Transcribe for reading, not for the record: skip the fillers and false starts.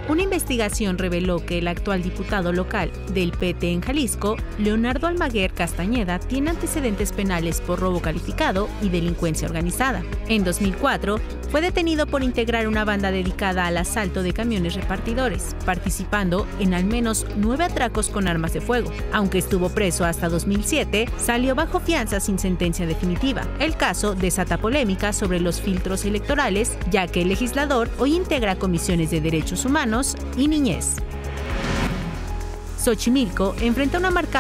Una investigación reveló que el actual diputado local del PT en Jalisco, Leonardo Almaguer Castañeda, tiene antecedentes penales por robo calificado y delincuencia organizada. En 2004, fue detenido por integrar una banda dedicada al asalto de camiones repartidores, participando en al menos 9 atracos con armas de fuego. Aunque estuvo preso hasta 2007, salió bajo fianza sin sentencia definitiva. El caso desata polémica sobre los filtros electorales, ya que el legislador hoy integra comisiones de derechos humanos y niñez. Xochimilco enfrenta una marcada